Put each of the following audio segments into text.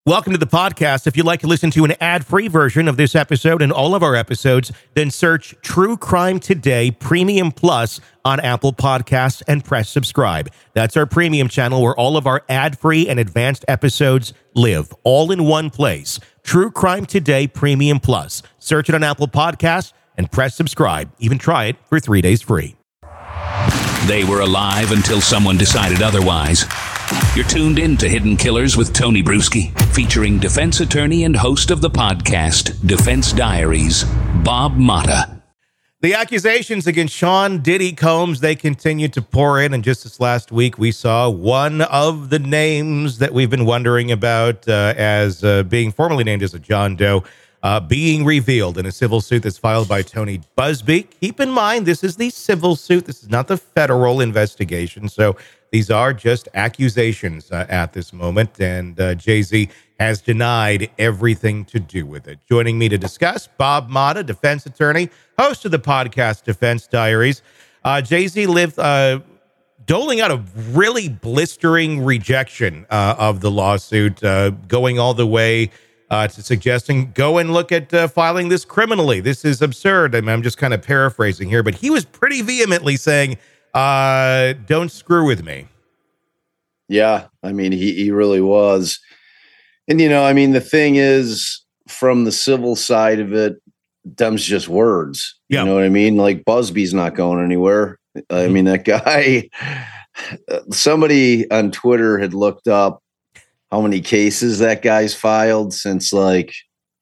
Welcome to the podcast. If you'd like to listen to an ad-free version of this episode and all of our episodes, then search True Crime Today Premium Plus on Apple Podcasts and press subscribe. That's our premium channel where all of our ad-free and advanced episodes live, all in one place. True Crime Today Premium Plus. Search it on Apple Podcasts and press subscribe. Even try it for 3 days free. They were alive until someone decided otherwise. You're tuned in to Hidden Killers with Tony Bruschi, featuring defense attorney and host of the podcast, Defense Diaries, Bob Motta. The accusations against Sean Diddy Combs, they continue to pour in. And just this last week, we saw one of the names that we've been wondering about as being formally named as a John Doe being revealed in a civil suit that's filed by Tony Buzbee. Keep in mind, this is the civil suit. This is not the federal investigation. So these are just accusations at this moment, and Jay-Z has denied everything to do with it. Joining me to discuss, Bob Motta, defense attorney, host of the podcast Defense Diaries. Jay-Z lived doling out a really blistering rejection of the lawsuit, going all the way to suggesting, go and look at filing this criminally. This is absurd. I mean, I'm just kind of paraphrasing here, but he was pretty vehemently saying, don't screw with me. Yeah, I mean, he really was. And, I mean, the thing is, from the civil side of it, them's just words. Yeah. You know what I mean? Like, Busby's not going anywhere. I mean, that guy, somebody on Twitter had looked up how many cases that guy's filed since like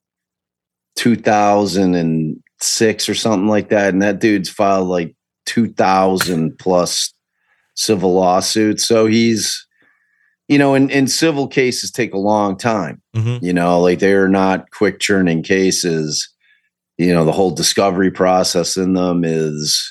2006 or something like that. And that dude's filed like 2,000 plus civil lawsuits. So he's, in civil cases take a long time, like they're not quick churning cases. The whole discovery process in them is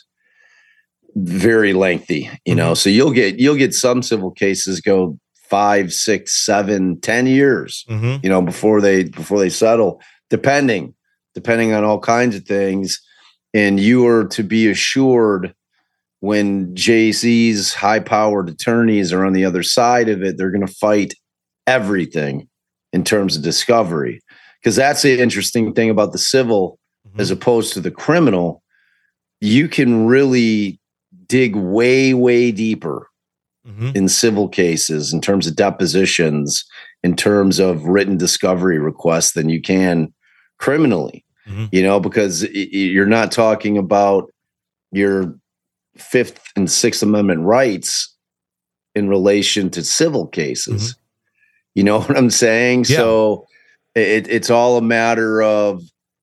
very lengthy, so you'll get some civil cases go 5, 6, 7, 10 years, before they settle, depending on all kinds of things. And you are to be assured when Jay-Z's high-powered attorneys are on the other side of it, they're going to fight everything in terms of discovery. Because that's the interesting thing about the civil as opposed to the criminal. You can really dig way, way deeper in civil cases in terms of depositions, in terms of written discovery requests than you can criminally, because you're not talking about your Fifth and Sixth Amendment rights in relation to civil cases. You know what I'm saying? Yeah. So it's all a matter of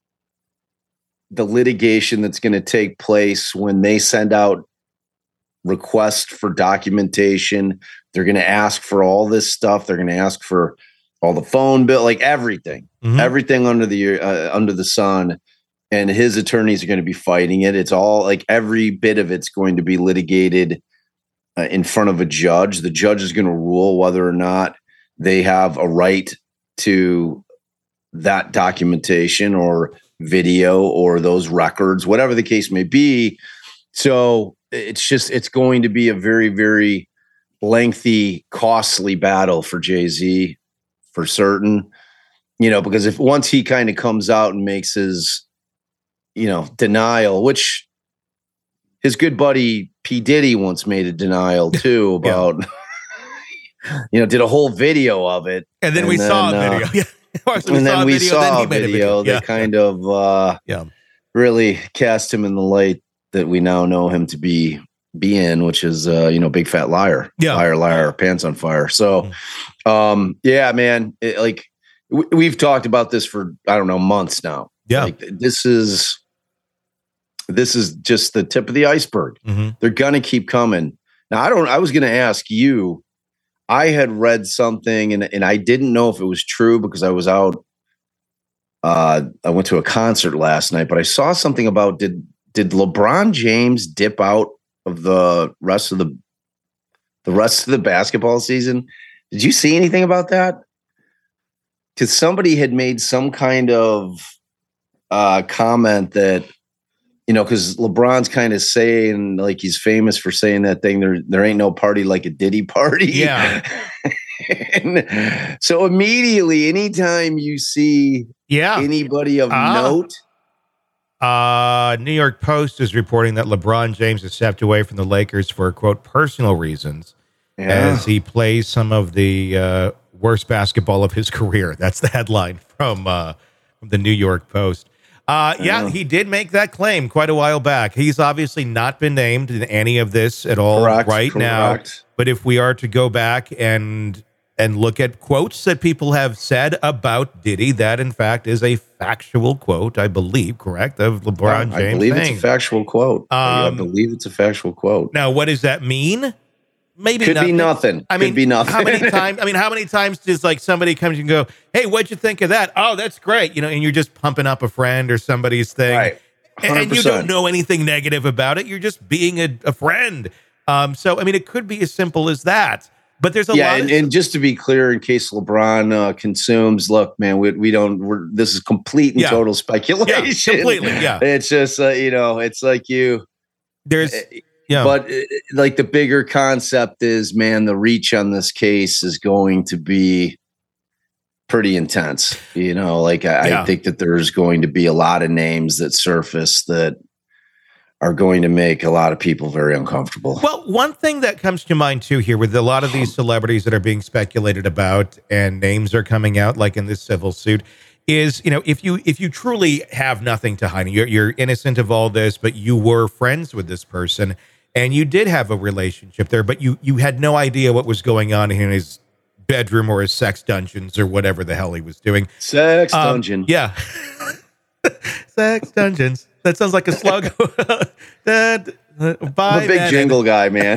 the litigation that's going to take place when they send out request for documentation. They're going to ask for all this stuff. They're going to ask for all the phone bill, like everything under the sun. And his attorneys are going to be fighting it. It's all like every bit of it's going to be litigated in front of a judge. The judge is going to rule whether or not they have a right to that documentation or video or those records, whatever the case may be. So it's going to be a very, very lengthy, costly battle for Jay-Z for certain, because if once he kind of comes out and makes his, denial, which his good buddy P. Diddy once made a denial too about, did a whole video of it. And then we saw a video. And then we saw a video that kind of really cast him in the light that we now know him to be in, which is, big fat liar, liar, pants on fire. So, man, we've talked about this for, I don't know, months now. Yeah. Like, this is just the tip of the iceberg. They're going to keep coming. Now, I was going to ask you, I had read something and I didn't know if it was true because I was out. I went to a concert last night, but I saw something about, did LeBron James dip out of the rest of the basketball season? Did you see anything about that? Because somebody had made some kind of comment that, because LeBron's kind of saying, like, he's famous for saying that thing, there ain't no party like a Diddy party. Yeah. And so immediately, anytime you see anybody of note. New York Post is reporting that LeBron James has stepped away from the Lakers for, quote, personal reasons as he plays some of the worst basketball of his career. That's the headline from the New York Post. He did make that claim quite a while back. He's obviously not been named in any of this at all now. But if we are to go back and look at quotes that people have said about Diddy, that in fact is a factual quote, I believe, correct, of LeBron James. I believe it's a factual quote. I believe it's a factual quote. Now, what does that mean? Maybe could be nothing. Could be nothing. How many times does like somebody comes and go, "Hey, what'd you think of that?" "Oh, that's great," and you're just pumping up a friend or somebody's thing, right? 100%. And you don't know anything negative about it. You're just being a friend. So it could be as simple as that. But there's a lot. And just to be clear, in case LeBron consumes, look, man, we don't. This is complete and total speculation. Yeah, completely. Yeah, it's just it's like you. There's. Yeah. But like the bigger concept is, man, the reach on this case is going to be pretty intense. I think that there's going to be a lot of names that surface that are going to make a lot of people very uncomfortable. Well, one thing that comes to mind too here with a lot of these celebrities that are being speculated about and names are coming out, like in this civil suit, is, if you truly have nothing to hide, you're innocent of all this, but you were friends with this person and you did have a relationship there, but you had no idea what was going on in his bedroom or his sex dungeons or whatever the hell he was doing. Sex dungeon. Yeah. Sex dungeons. That sounds like a slogan. I'm a big jingle guy, man.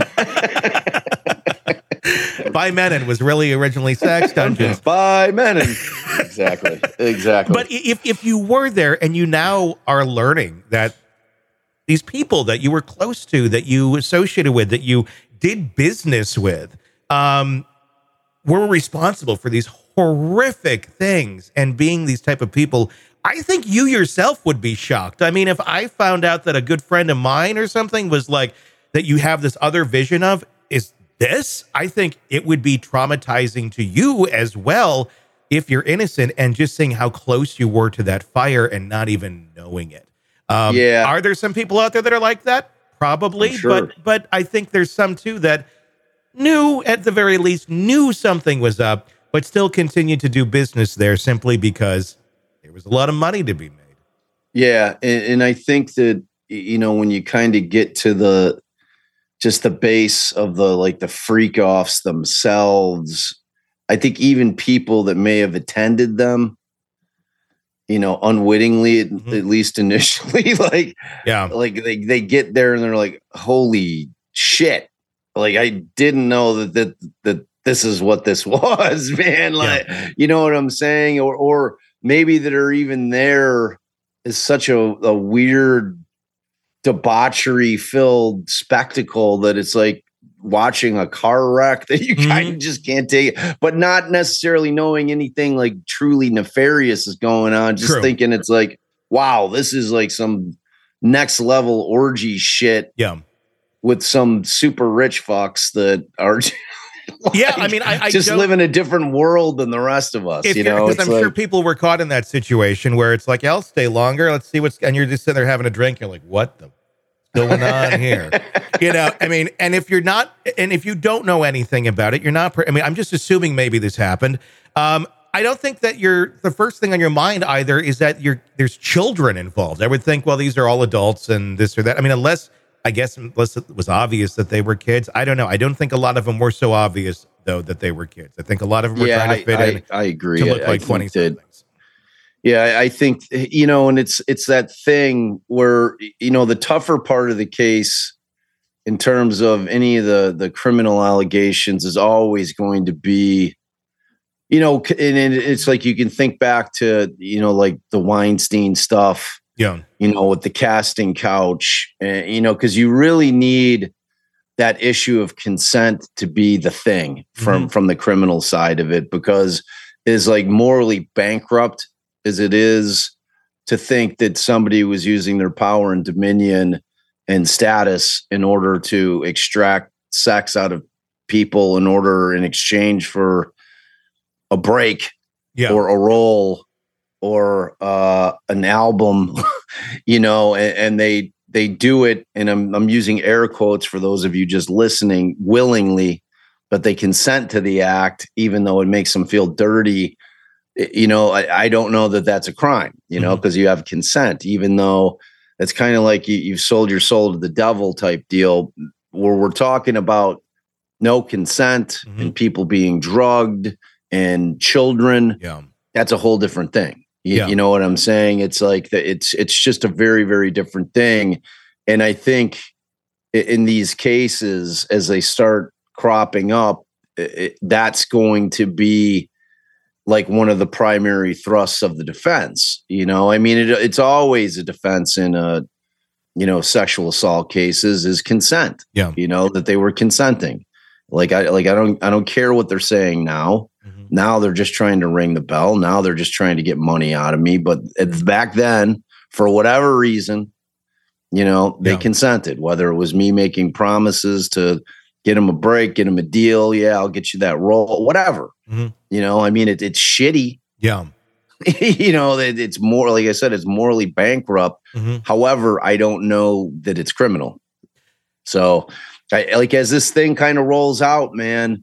By Menon was really originally Sex Dungeons. By Menon. Exactly. But if you were there and you now are learning that these people that you were close to, that you associated with, that you did business with, were responsible for these horrific things and being these type of people, I think you yourself would be shocked. I mean, if I found out that a good friend of mine or something was like, that you have this other vision of, is this, I think it would be traumatizing to you as well if you're innocent and just seeing how close you were to that fire and not even knowing it. Are there some people out there that are like that? Probably, sure. But I think there's some too that at the very least knew something was up, but still continued to do business there simply because there was a lot of money to be made. Yeah, and I think that when you kind of get to the base of the freak offs themselves, I think even people that may have attended them, unwittingly, at least initially, they get there and they're like, holy shit. Like, I didn't know that this is what this was, man. Like, you know what I'm saying? Or maybe that are even there is such a weird debauchery filled spectacle that it's like watching a car wreck that you kind of just can't take, but not necessarily knowing anything like truly nefarious is going on. Just thinking it's like, wow, this is like some next level orgy shit. Yeah. With some super rich fucks that are I just live in a different world than the rest of us. Because I'm sure people were caught in that situation where it's like, I'll stay longer. Let's see and you're just sitting there having a drink. You're like, what the going on here? And if you're not, and if you don't know anything about it, you're not, I'm just assuming maybe this happened. I don't think that the first thing on your mind either is that there's children involved. I would think, well, these are all adults and this or that. Unless it was obvious that they were kids. I don't know. I don't think a lot of them were so obvious, though, that they were kids. I think a lot of them were trying to fit in. I agree. To look like 20-somethings. Yeah, I think, and it's that thing where, the tougher part of the case in terms of any of the criminal allegations is always going to be, and it's like you can think back to, like the Weinstein stuff. Yeah. With the casting couch, because you really need that issue of consent to be the thing from the criminal side of it, because it's like morally bankrupt as it is to think that somebody was using their power and dominion and status in order to extract sex out of people in exchange for a break or a role or an album, and they do it, and I'm using air quotes for those of you just listening, willingly, but they consent to the act, even though it makes them feel dirty. I don't know that that's a crime, because you have consent, even though it's kind of like you've sold your soul to the devil type deal, where we're talking about no consent and people being drugged and children. Yeah. That's a whole different thing. You know what I'm saying? It's like it's just a very, very different thing. And I think in these cases, as they start cropping up, that's going to be like one of the primary thrusts of the defense. I mean, it's always a defense in sexual assault cases is consent. Yeah. That they were consenting. I don't care what they're saying now. Now they're just trying to ring the bell. Now they're just trying to get money out of me. But back then, for whatever reason, they consented, whether it was me making promises to get them a break, get them a deal. Yeah, I'll get you that role, whatever. I mean, it's shitty. Yeah. It's more, like I said, it's morally bankrupt. However, I don't know that it's criminal. So as this thing kind of rolls out, man,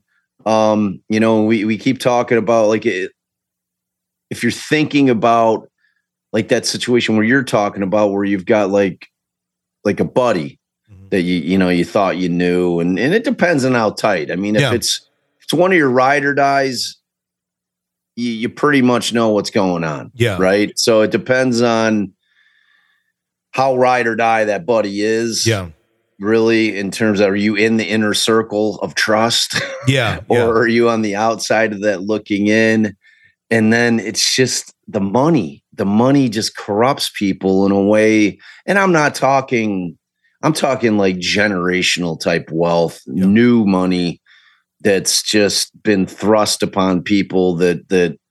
we keep talking about if you're thinking about like that situation where you're talking about where you've got like a buddy that you thought you knew, and it depends on how tight. I mean, if it's one of your ride or dies, you pretty much know what's going on. Yeah. Right. So it depends on how ride or die that buddy is. Yeah. Really, in terms of, are you in the inner circle of trust? Yeah. Or are you on the outside of that looking in? And then it's just the money. The money just corrupts people in a way. And I'm talking like generational type wealth, new money that's just been thrust upon people that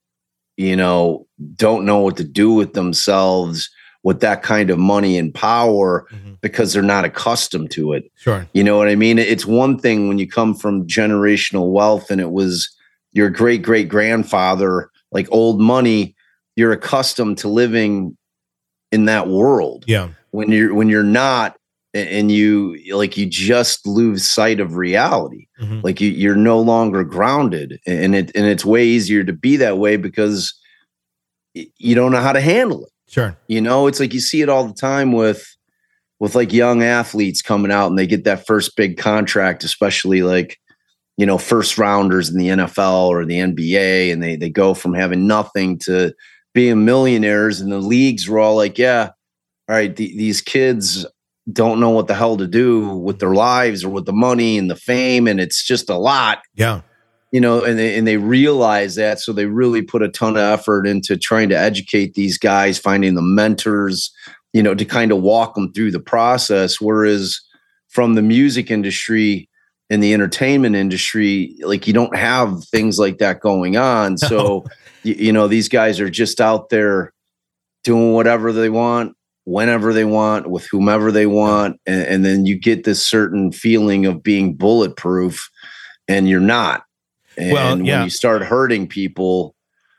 don't know what to do with themselves with that kind of money and power because they're not accustomed to it. Sure. You know what I mean? It's one thing when you come from generational wealth and it was your great great grandfather, like old money, you're accustomed to living in that world. Yeah. When you're not, and you just lose sight of reality. Like you're no longer grounded, and it's way easier to be that way because you don't know how to handle it. Sure. It's like you see it all the time with like young athletes coming out and they get that first big contract, especially like, first rounders in the NFL or the NBA, and they go from having nothing to being millionaires, and the leagues were all like, yeah, all right, these kids don't know what the hell to do with their lives or with the money and the fame, and it's just a lot. Yeah. And they realize that, so they really put a ton of effort into trying to educate these guys, finding the mentors, to kind of walk them through the process. Whereas from the music industry and the entertainment industry, like you don't have things like that going on. So, these guys are just out there doing whatever they want, whenever they want, with whomever they want. And then you get this certain feeling of being bulletproof, and you're not. And when you start hurting people,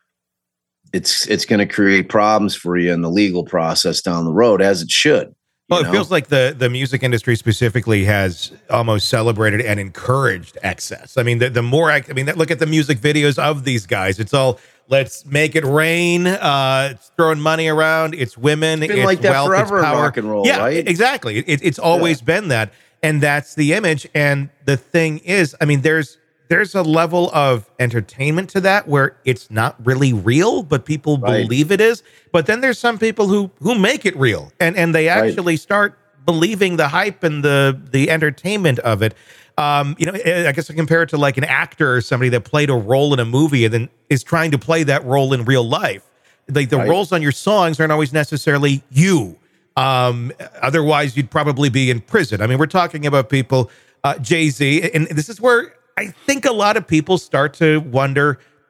it's going to create problems for you in the legal process down the road, as it should. Well, it feels like the music industry specifically has almost celebrated and encouraged excess. I mean, look at the music videos of these guys. It's all, let's make it rain. It's throwing money around. It's women. It's been it's like that wealth, forever it's power. in rock and roll, yeah, right? Exactly. It's always been that. And that's the image. And the thing is, I mean, there's a level of entertainment to that where it's not really real, but people believe it is. But then there's some people who make it real, and they actually start believing the hype and the entertainment of it. I guess I compare it to like an actor or somebody that played a role in a movie and then is trying to play that role in real life. Like the roles on your songs aren't always necessarily you. Otherwise, you'd probably be in prison. I mean, we're talking about people, Jay-Z, and this is where I think a lot of people start to wonder,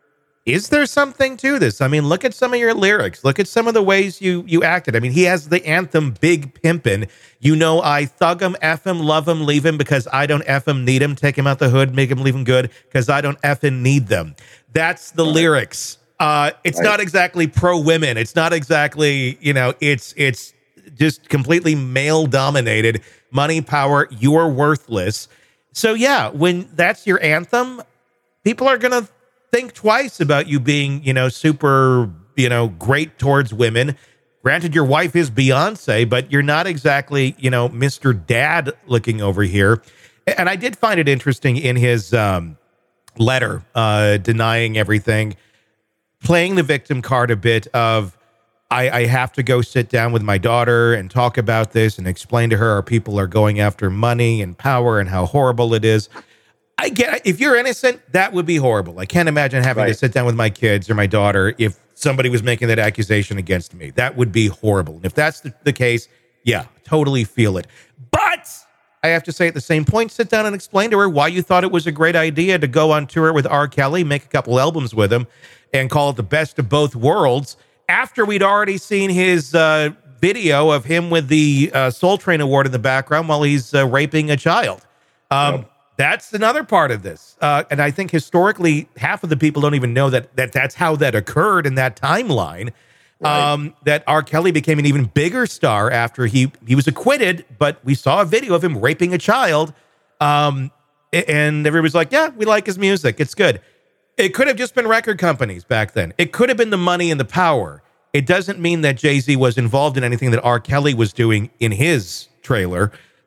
is there something to this? I mean, look at some of your lyrics. Look at some of the ways you acted. I mean, he has the anthem Big Pimpin'. You know, I thug him, F him, love him, leave him because I don't F him, need him, take him out the hood, make him leave him good because I don't effing need them. That's the lyrics. It's not exactly pro women. It's not exactly, it's just completely male dominated. Money, power, you're worthless. So yeah, when that's your anthem, people are going to think twice about you being, super, great towards women. Granted, your wife is Beyonce, but you're not exactly, Mr. Dad looking over here. And I did find it interesting in his letter denying everything, playing the victim card a bit of, I have to go sit down with my daughter and talk about this and explain to her our people are going after money and power and how horrible it is. I get, if you're innocent, that would be horrible. I can't imagine having to sit down with my kids or my daughter if somebody was making that accusation against me. That would be horrible. And if that's the case, yeah, totally feel it. But I have to say at the same point, sit down and explain to her why you thought it was a great idea to go on tour with R. Kelly, make a couple albums with him, and call it the best of both worlds after we'd already seen his video of him with the Soul Train Award in the background while he's raping a child. That's another part of this. And I think historically, half of the people don't even know that's how that occurred in that timeline. That R. Kelly became an even bigger star after he was acquitted, but we saw a video of him raping a child. And everybody's like, yeah, we like his music. It's good. It could have just been record companies back then. It could have been the money and the power. It doesn't mean that Jay-Z was involved in anything that R. Kelly was doing in his trailer.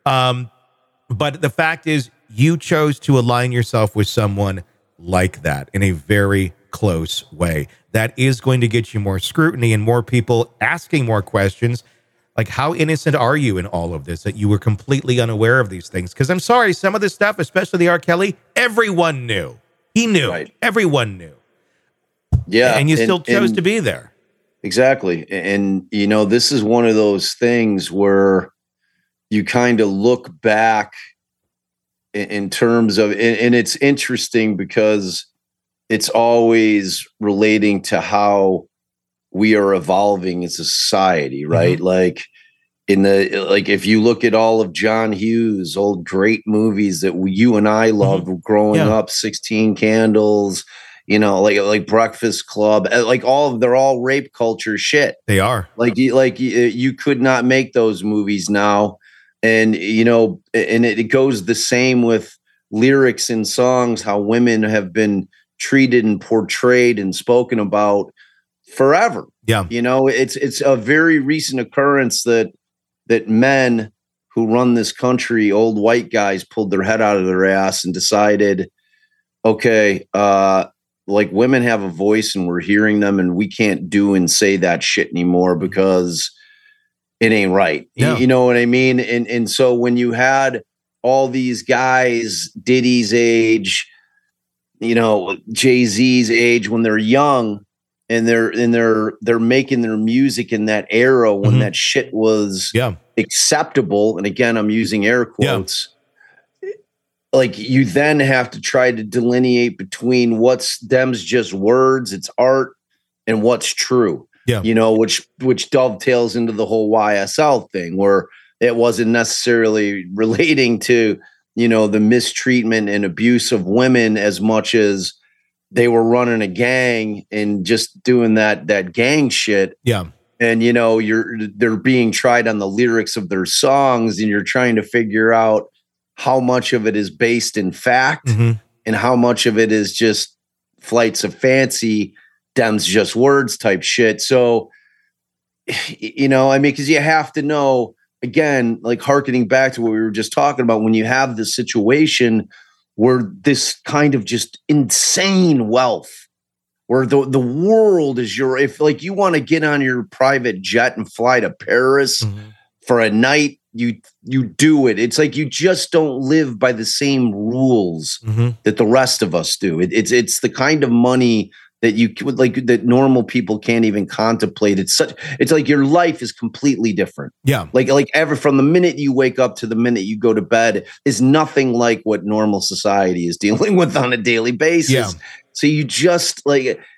But the fact is, you chose to align yourself with someone like that in a very close way. That is going to get you more scrutiny and more people asking more questions. Like, how innocent are you in all of this that you were completely unaware of these things? Because I'm sorry, some of this stuff, especially the R. Kelly, everyone knew. He knew. Right. Everyone knew. Yeah. And you still chose to be there. Exactly. And, this is one of those things where you kind of look back in terms of, and it's interesting because it's always relating to how we are evolving as a society, right? Mm-hmm. If you look at all of John Hughes' old great movies that you and I loved growing up, 16 Candles, like Breakfast Club, they're all rape culture shit. They are. You could not make those movies now. And, it goes the same with lyrics in songs, how women have been treated and portrayed and spoken about forever. Yeah. It's a very recent occurrence that men who run this country, old white guys, pulled their head out of their ass and decided, okay, women have a voice and we're hearing them and we can't do and say that shit anymore because it ain't right. Yeah. You know what I mean? And so when you had all these guys, Diddy's age, Jay-Z's age, when they're young and they're making their music in that era when that shit was acceptable. And again, I'm using air quotes. Yeah. You then have to try to delineate between what's them's just words, it's art, and what's true. Yeah. Which dovetails into the whole YSL thing where it wasn't necessarily relating to, the mistreatment and abuse of women as much as they were running a gang and just doing that gang shit. Yeah. And, they're being tried on the lyrics of their songs and you're trying to figure out how much of it is based in fact and how much of it is just flights of fancy, them's just words type shit. So, because you have to know, again, hearkening back to what we were just talking about, when you have this situation where this kind of just insane wealth, where the world is if you want to get on your private jet and fly to Paris for a night, you do it. It's you just don't live by the same rules that the rest of us do. It's the kind of money that you would that normal people can't even contemplate. It's your life is completely different. Yeah. From the minute you wake up to the minute you go to bed is nothing like what normal society is dealing with on a daily basis. Yeah. So you just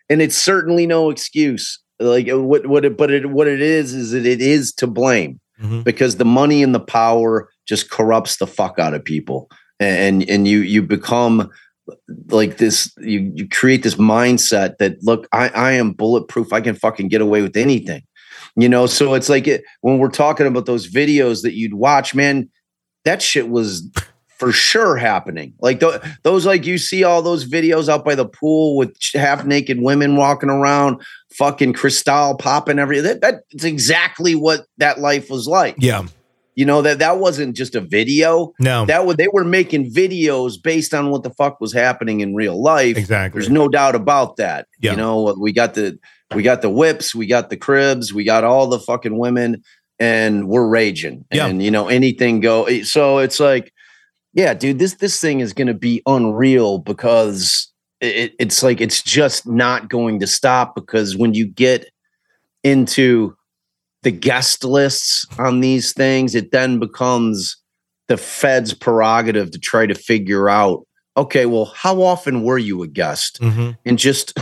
and it's certainly no excuse. Like what it is that it is to blame, because the money and the power just corrupts the fuck out of people, and you become like this. You create this mindset that, look, I am bulletproof. I can fucking get away with anything, So it's like when we're talking about those videos that you'd watch, man, that shit was for sure happening. Like those, like you see all those videos out by the pool with half naked women walking around, fucking Cristal popping everything. That's exactly what that life was like. Yeah. That wasn't just a video. No, they were making videos based on what the fuck was happening in real life. Exactly. There's no doubt about that. Yeah. We got the whips, we got the cribs, we got all the fucking women, and we're raging. Yeah. And anything go. So it's like, yeah, dude, this thing is going to be unreal, because it's like it's just not going to stop, because when you get into the guest lists on these things, it then becomes the Fed's prerogative to try to figure out, okay, well, how often were you a guest? And just,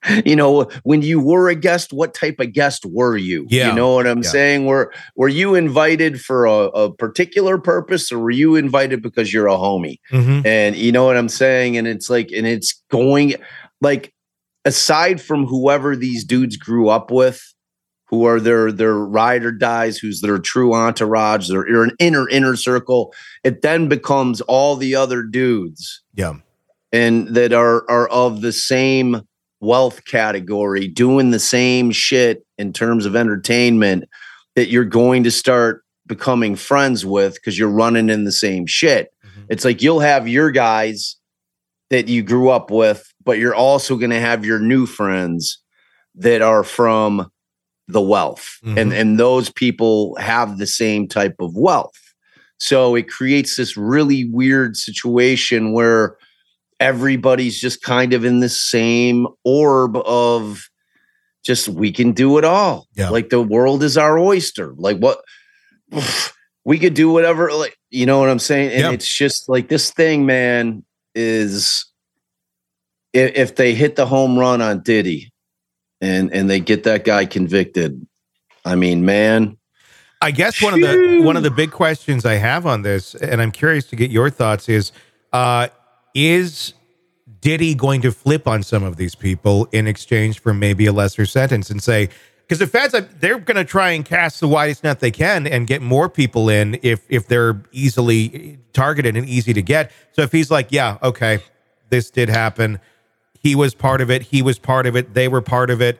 when you were a guest, what type of guest were you? Yeah. You know what I'm saying? Were you invited for a particular purpose, or were you invited because you're a homie? And you know what I'm saying? And it's like, and it's going, like, aside from whoever these dudes grew up with, who are their ride or dies, who's their true entourage, they're an inner circle, it then becomes all the other dudes. Yeah. And that are of the same wealth category, doing the same shit in terms of entertainment, that you're going to start becoming friends with, because you're running in the same shit. It's like you'll have your guys that you grew up with, but you're also going to have your new friends that are from the wealth, and those people have the same type of wealth. So it creates this really weird situation where everybody's just kind of in the same orb of just, we can do it all. Yeah. Like the world is our oyster. Like what we could do whatever, like, you know what I'm saying? And it's just like this thing, man, is if they hit the home run on Diddy and they get that guy convicted, I mean, man, I guess one of the big questions I have on this, and I'm curious to get your thoughts, is Diddy going to flip on some of these people in exchange for maybe a lesser sentence, and say, because the feds, they're going to try and cast the widest net they can and get more people in if they're easily targeted and easy to get. So if he's like, yeah, okay, this did happen, he was part of it, they were part of it,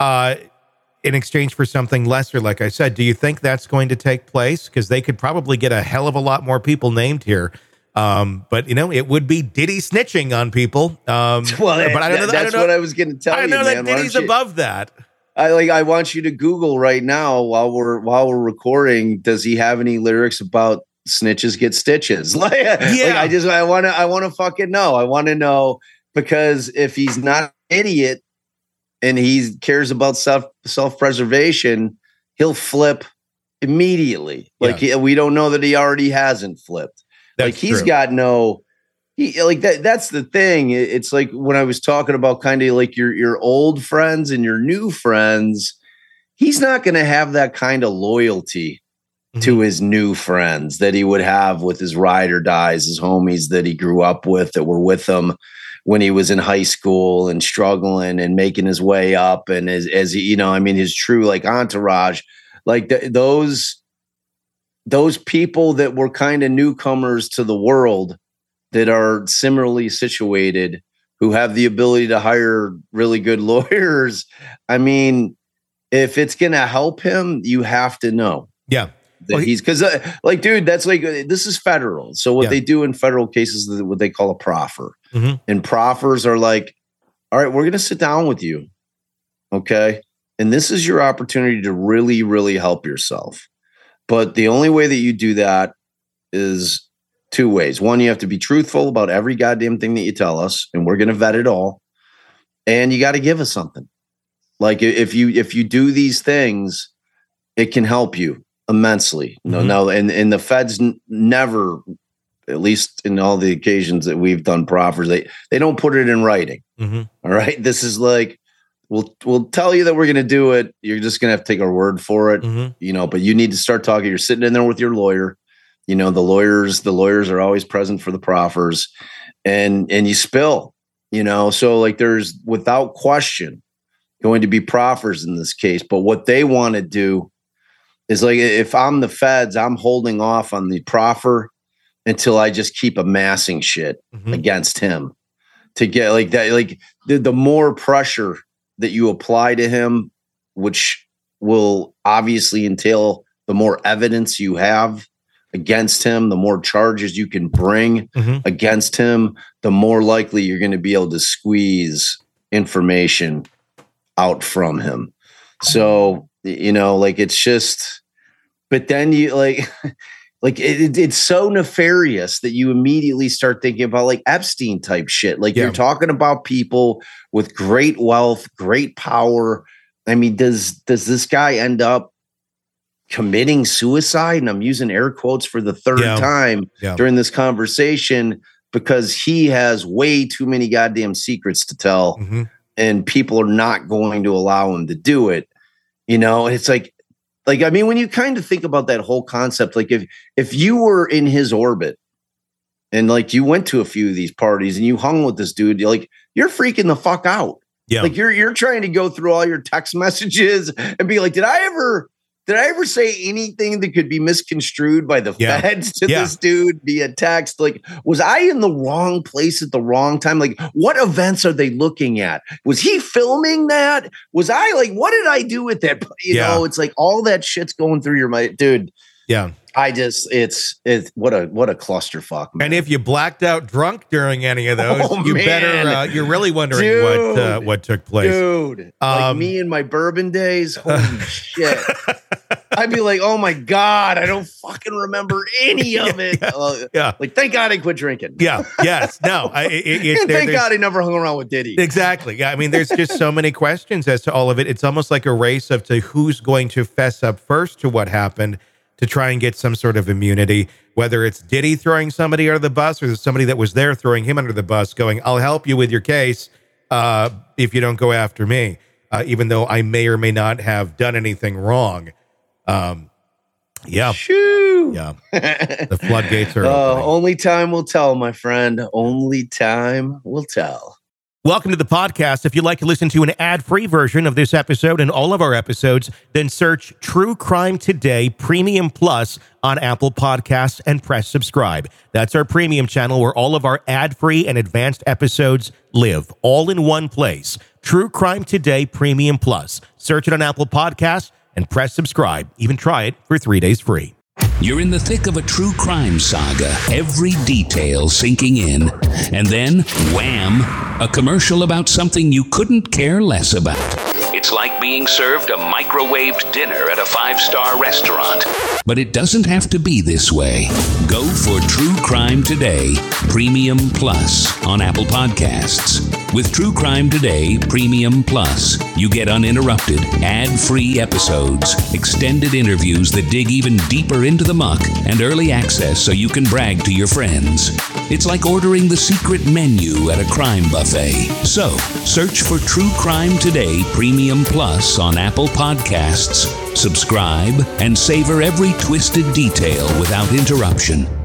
in exchange for something lesser, like I said, do you think that's going to take place? Because they could probably get a hell of a lot more people named here. But it would be Diddy snitching on people. But I don't know. That's what I was going to tell you. I know man. that Diddy's above that. I want you to Google right now while we're recording. Does he have any lyrics about snitches get stitches? I want to fucking know. I want to know, because if he's not an idiot and he cares about self-preservation, he'll flip immediately. We don't know that he already hasn't flipped. That's he's true. got no, that's the thing. It's like when I was talking about kind of like your old friends and your new friends, he's not going to have that kind of loyalty to his new friends that he would have with his ride or dies, his homies that he grew up with, that were with him when he was in high school and struggling and making his way up. And as he, his true like entourage, like those people that were kind of newcomers to the world that are similarly situated, who have the ability to hire really good lawyers. I mean, if it's going to help him, you have to know. Yeah. That he's, because dude, that's like, this is federal. So what they do in federal cases is what they call a proffer. And proffers are like, all right, we're going to sit down with you. Okay. And this is your opportunity to really, really help yourself. But the only way that you do that is two ways. One, you have to be truthful about every goddamn thing that you tell us, and we're going to vet it all. And you got to give us something. Like if you do these things, it can help you immensely. No, and the feds never, at least in all the occasions that we've done proffers, they don't put it in writing. All right. This is like, we'll tell you that we're going to do it. You're just going to have to take our word for it, but you need to start talking. You're sitting in there with your lawyer. The lawyers are always present for the proffers, and you spill, so like there's without question going to be proffers in this case. But what they want to do is, like, if I'm the feds, I'm holding off on the proffer until I just keep amassing shit against him to get like that. Like the more pressure that you apply to him, which will obviously entail the more evidence you have against him, the more charges you can bring against him, the more likely you're going to be able to squeeze information out from him. So, like, it's just, but then you like it's so nefarious that you immediately start thinking about like Epstein type shit. Like you're talking about people with great wealth, great power. I mean, does this guy end up committing suicide? And I'm using air quotes for the third time during this conversation, because he has way too many goddamn secrets to tell, and people are not going to allow him to do it. It's like, I mean, when you kind of think about that whole concept, like if you were in his orbit and like you went to a few of these parties and you hung with this dude, you're freaking the fuck out. Yeah. Like you're trying to go through all your text messages and be like, did I ever say anything that could be misconstrued by the feds to this dude via text? Like, was I in the wrong place at the wrong time? Like, what events are they looking at? Was he filming that? Was I like, what did I do with that? It's like all that shit's going through your mind, dude. Yeah. It's what a clusterfuck, man. And if you blacked out drunk during any of those, you're really wondering what took place. Dude, like me in my bourbon days, holy shit. I'd be like, oh my God, I don't fucking remember any of it. Like, thank God I quit drinking. Yeah. Yes. No. Thank God I never hung around with Diddy. Exactly. Yeah. I mean, there's just so many questions as to all of it. It's almost like a race to who's going to fess up first to what happened, to try and get some sort of immunity, whether it's Diddy throwing somebody under the bus or there's somebody that was there throwing him under the bus going, I'll help you with your case if you don't go after me, even though I may or may not have done anything wrong. Shoo. Yeah. The floodgates are opening. Only time will tell, my friend. Only time will tell. Welcome to the podcast. If you'd like to listen to an ad-free version of this episode and all of our episodes, then search True Crime Today Premium Plus on Apple Podcasts and press subscribe. That's our premium channel where all of our ad-free and advanced episodes live, all in one place. True Crime Today Premium Plus. Search it on Apple Podcasts and press subscribe. Even try it for 3 days free. You're in the thick of a true crime saga, every detail sinking in. And then, wham, a commercial about something you couldn't care less about. It's like being served a microwaved dinner at a 5-star restaurant. But it doesn't have to be this way. Go for True Crime Today Premium Plus on Apple Podcasts. With True Crime Today Premium Plus, you get uninterrupted, ad-free episodes, extended interviews that dig even deeper into the muck, and early access so you can brag to your friends. It's like ordering the secret menu at a crime buffet. So, search for True Crime Today Premium Plus on Apple Podcasts, subscribe, and savor every twisted detail without interruption.